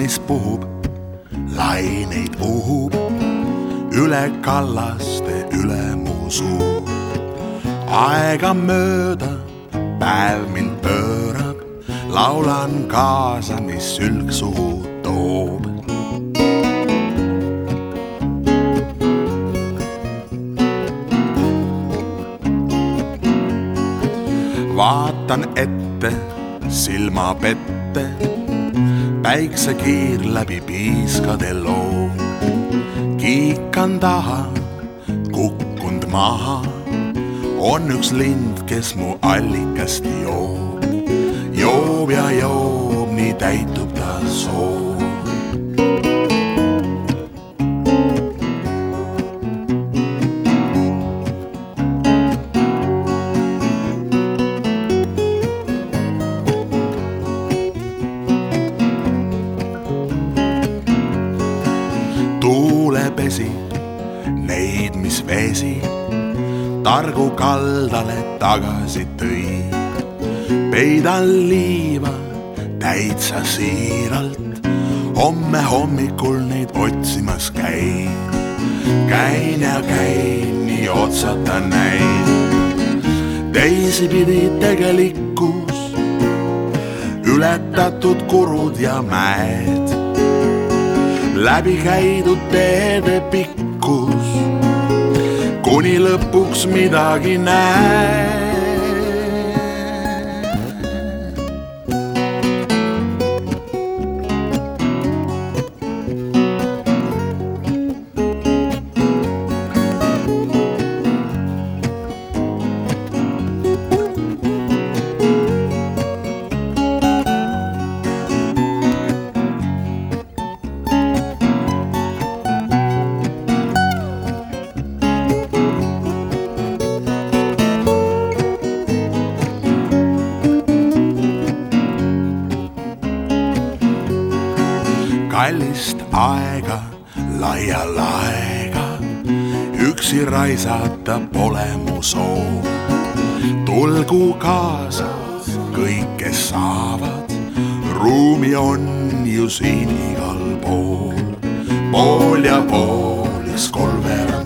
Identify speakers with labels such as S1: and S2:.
S1: mis puhub, laineid uhub, üle kallaste üle mu suu. Aegamööda päev mind pöörab, laulan kaasa, mis sülg suhu toob. Vaatan ette, silma pette, päiksekiir läbi piiskade loo. Kiikan taha, kukkund maha, on üks lind, kes mu allikast joob. Joob ja joob, nii täitub ta soov. Tuulepesi, neid, mis vesi targu kaldale tagasi tõi. Peidan liiva täitsa siiralt, homme hommikul neid otsimas käin. Käin ja käin, nii otsata näin. Teisipidi tegelikkus, ületatud kurud ja mäed, läbi käidud teede pikkus, kuni lõpuks midagi näed. Kallist aega, laia laega, üksi raisata pole mu soov. Tulgu kaasa kõik, kes saavad, ruumi on ju siin igal pool. Pool ja pool, kolmveerand